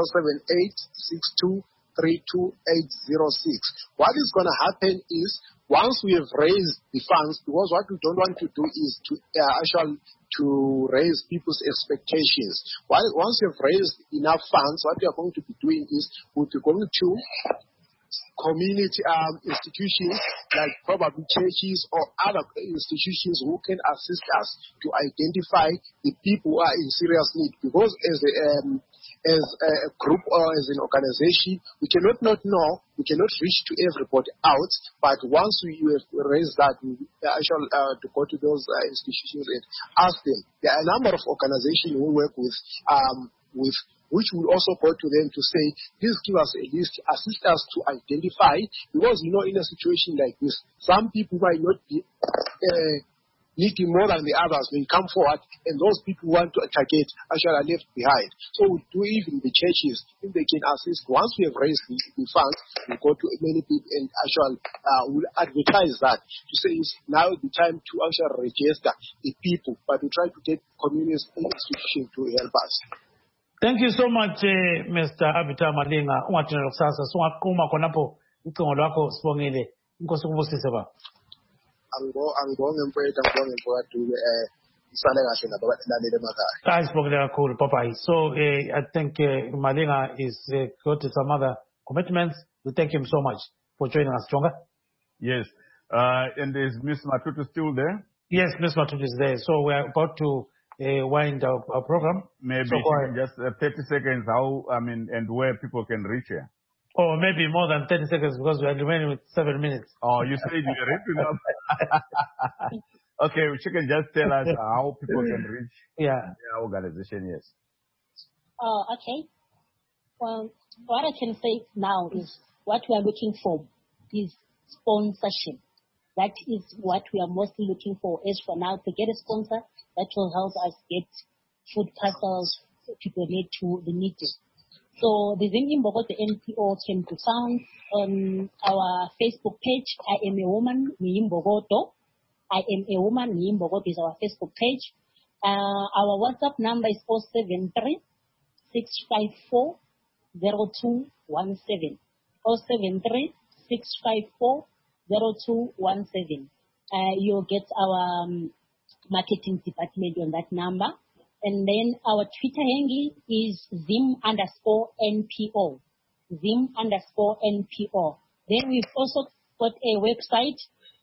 078-6232-806. What is going to happen is, once we have raised the funds, because what we don't want to do is to raise people's expectations. Once we have raised enough funds, what we are going to be doing is we'll be going to community institutions like probably churches or other institutions who can assist us to identify the people who are in serious need. Because as a group or as an organization, we cannot reach to everybody out. But once we have raised that, we to go to those institutions and ask them. There are a number of organizations we work with which will also go to them to say, please give us a list, assist us to identify, because in a situation like this, some people might not be needing more than the others may come forward, and those people who want to target are left behind. So we do even the churches, if they can assist. Once we have raised the funds, we go to many people and will advertise that to say it's now the time to register the people, but we try to get community institutions to help us. Thank you so much, Mr. Abita Malinga. Ungathina lokusasa sungaqhuma khonapho icingo lwakho sibongile. Inkosi kubusise baba. Angibonge mfowethu, angibonge mfowethu isale kahle nabalaleli emakhaya. Sibongile kakhulu Papa. So I think Malinga is got some other commitments. We thank him so much for joining us, Jonga. Yes. And is Miss Matutu still there? Yes, Miss Matutu is there. So we are about to wind up our program. Maybe so just 30 seconds and where people can reach her. Or maybe more than 30 seconds because we are remaining with 7 minutes. Oh, you said you were wrapping up. Okay, she can just tell us how people can reach their organization, yes. Okay. Well, what I can say now is what we are looking for is sponsorship. That is what we are mostly looking for is for now to get a sponsor that will help us get food parcels to donate to the needy. So the Zim Imbogoto NPO can be found on our Facebook page. I am a woman, Imbogoto. I am a woman, Imbogoto is our Facebook page. Our WhatsApp number is 073 654 0217. 073 654 0217. You'll get our marketing department on that number. And then our Twitter handle is Zim_NPO. Zim_NPO. Then we've also got a website,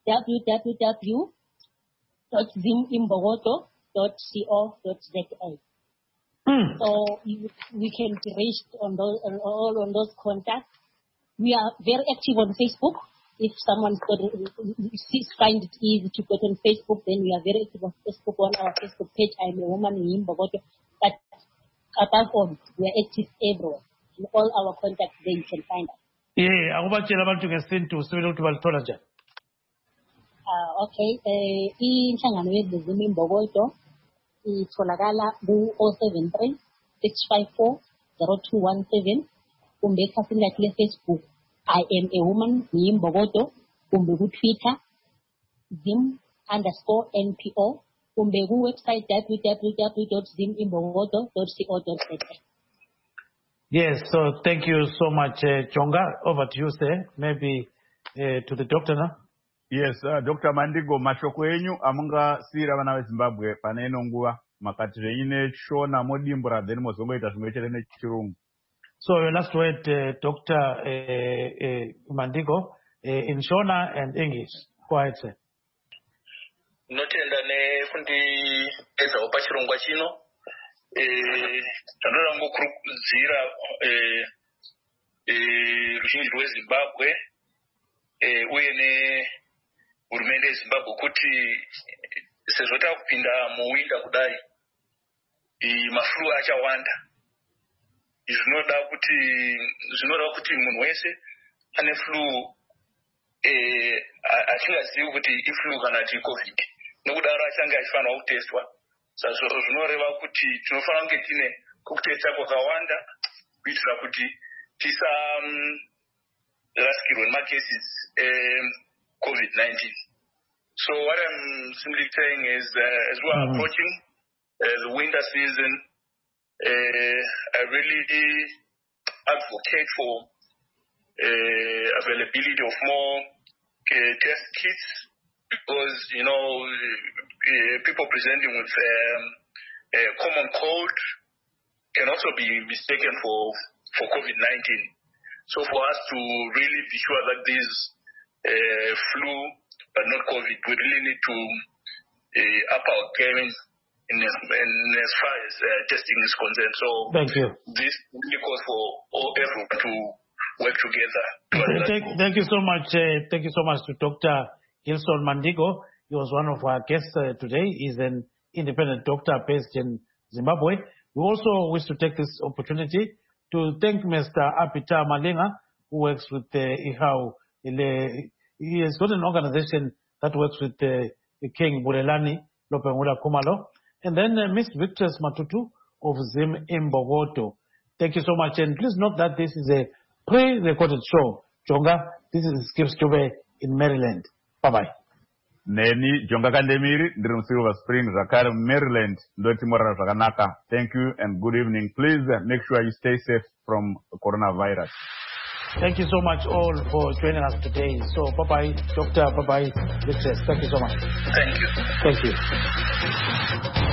www.zimimbogoto.co.za. So we can be reached on those contacts. We are very active on Facebook. If someone find it easy to go on Facebook, then we are very active on Facebook on our Facebook page. I am a woman in Imbogoto. But apart from, we are active everywhere. In all our contacts, there you can find us. Yeah, okay. Inhlangano yeZim Imbogoto itholakala ku-073 654 0217 kumbe ekhasini lakhe le-Facebook I am a woman Imbogoto kumbe ku-Twitter Zim_NPO kumbe ku-website www.zimimbogoto.co.za. Yes, so thank you so much, Chonga. Over to you, sir. Maybe to the doctor now. Yes, Dr. Mandigo, mashoko yenyu amunga sira vana veZimbabwe paneno nguva makatire ine shona modimbura then mozongoita zvimwechere nechirungu. So your last word, Dr. Mandigo, in Shona and English. Go ahead, sir. Notenda nekuedzawo pachirongwa chino tanoda ngokurudzira ruzhinji rweZimbabwe uye nehurumende yeZimbabwe kuti sezvo takupinda muwinda kudai mafuru achawanda. Zvinoda kuti munhu wese ane flu asingazivi kuti iflu kana kuti covid nokudaro achange achifanirwa kutestwa. Saka zvinoreva kuti tinofanira kunge tine kukutesta kwakawanda kuitira kuti tisarasikirwe nemacases COVID-19. So what I'm simply saying is as we are approaching the winter season, I really advocate for availability of more test kits because, people presenting with common cold can also be mistaken for COVID-19. So for us to really be sure that this flu but not COVID, we really need to up our game in as far as testing is concerned. So thank you. This really calls for everyone to work together. Thank you so much. Thank you so much to Dr. Gilson Mandigo. He was one of our guests today. He's an independent doctor based in Zimbabwe. We also wish to take this opportunity to thank Mr. Abita Malinga, who works with IHAU. He has got an organization that works with King Bulelani Lopengula Kumalo. And then Ms. Victress Matutu of Zim Imbogoto. Thank you so much. And please note that this is a pre-recorded show. Jonga, this is Skip Stube in Maryland. Bye-bye. neni Jonga Kandemiri ndiri muSilver Spring zvakare Maryland ndoti morara zvakanaka. Thank you and good evening. Please make sure you stay safe from coronavirus. Thank you so much all for joining us today. So bye-bye, Doctor. Bye-bye, Lecturers. Thank you so much. Thank you. Thank you.